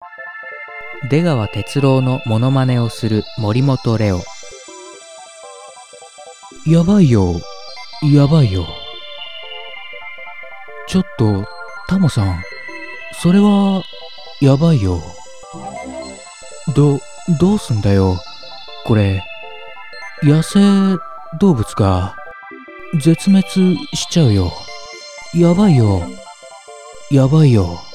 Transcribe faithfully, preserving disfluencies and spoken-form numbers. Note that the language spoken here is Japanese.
出川哲朗のモノマネをする森本レオ。やばいよ、やばいよ。ちょっと、タモさん、それは、やばいよ。ど、どうすんだよ、これ。野生動物が、絶滅しちゃうよ。やばいよ、やばいよ。